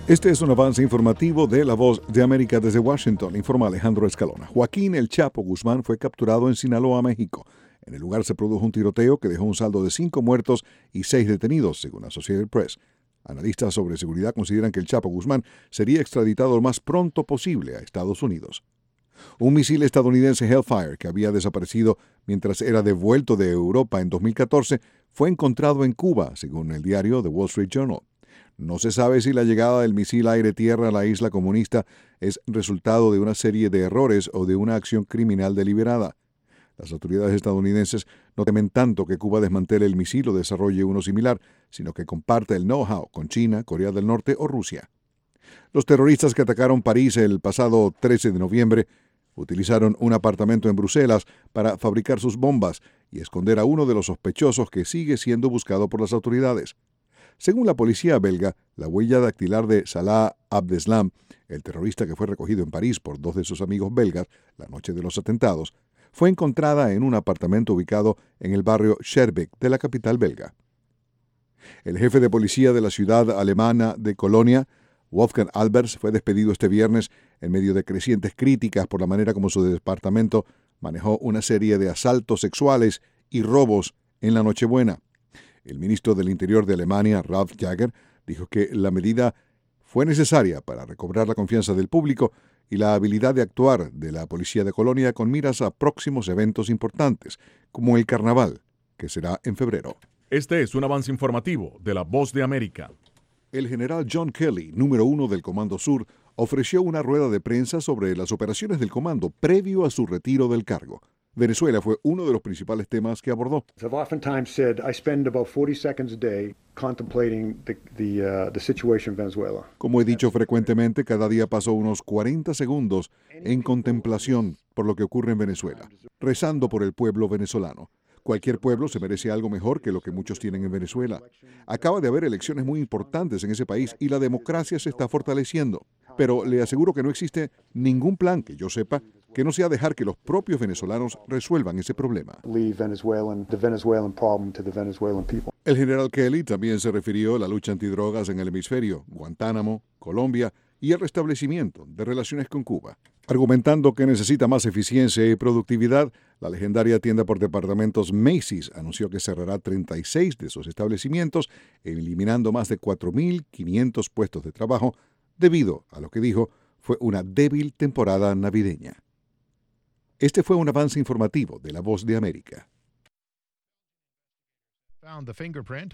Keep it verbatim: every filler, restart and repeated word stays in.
Este es un avance informativo de La Voz de América desde Washington, informa Alejandro Escalona. Joaquín El Chapo Guzmán fue capturado en Sinaloa, México. En el lugar se produjo un tiroteo que dejó un saldo de cinco muertos y seis detenidos, según Associated Press. Analistas sobre seguridad consideran que El Chapo Guzmán sería extraditado lo más pronto posible a Estados Unidos. Un misil estadounidense Hellfire, que había desaparecido mientras era devuelto de Europa en dos mil catorce, fue encontrado en Cuba, según el diario The Wall Street Journal. No se sabe si la llegada del misil aire-tierra a la isla comunista es resultado de una serie de errores o de una acción criminal deliberada. Las autoridades estadounidenses no temen tanto que Cuba desmantele el misil o desarrolle uno similar, sino que comparte el know-how con China, Corea del Norte o Rusia. Los terroristas que atacaron París el pasado trece de noviembre utilizaron un apartamento en Bruselas para fabricar sus bombas y esconder a uno de los sospechosos que sigue siendo buscado por las autoridades. Según la policía belga, la huella dactilar de Salah Abdeslam, el terrorista que fue recogido en París por dos de sus amigos belgas la noche de los atentados, fue encontrada en un apartamento ubicado en el barrio Schaerbeek de la capital belga. El jefe de policía de la ciudad alemana de Colonia, Wolfgang Albers, fue despedido este viernes en medio de crecientes críticas por la manera como su departamento manejó una serie de asaltos sexuales y robos en la Nochebuena. El ministro del Interior de Alemania, Ralf Jäger, dijo que la medida fue necesaria para recobrar la confianza del público y la habilidad de actuar de la policía de Colonia con miras a próximos eventos importantes, como el Carnaval, que será en febrero. Este es un avance informativo de La Voz de América. El general John Kelly, número uno del Comando Sur, ofreció una rueda de prensa sobre las operaciones del comando previo a su retiro del cargo. Venezuela fue uno de los principales temas que abordó. I've oftentimes said I spend about forty seconds a day contemplating the, the, uh, the situation in Venezuela. Como he dicho frecuentemente, cada día paso unos cuarenta segundos en contemplación por lo que ocurre en Venezuela, rezando por el pueblo venezolano. Cualquier pueblo se merece algo mejor que lo que muchos tienen en Venezuela. Acaba de haber elecciones muy importantes en ese país y la democracia se está fortaleciendo. Pero le aseguro que no existe ningún plan que yo sepa que no sea dejar que los propios venezolanos resuelvan ese problema. El general Kelly también se refirió a la lucha antidrogas en el hemisferio, Guantánamo, Colombia y el restablecimiento de relaciones con Cuba. Argumentando que necesita más eficiencia y productividad, la legendaria tienda por departamentos Macy's anunció que cerrará treinta y seis de sus establecimientos, eliminando más de cuatro mil quinientos puestos de trabajo, debido a lo que dijo fue una débil temporada navideña. Este fue un avance informativo de La Voz de América.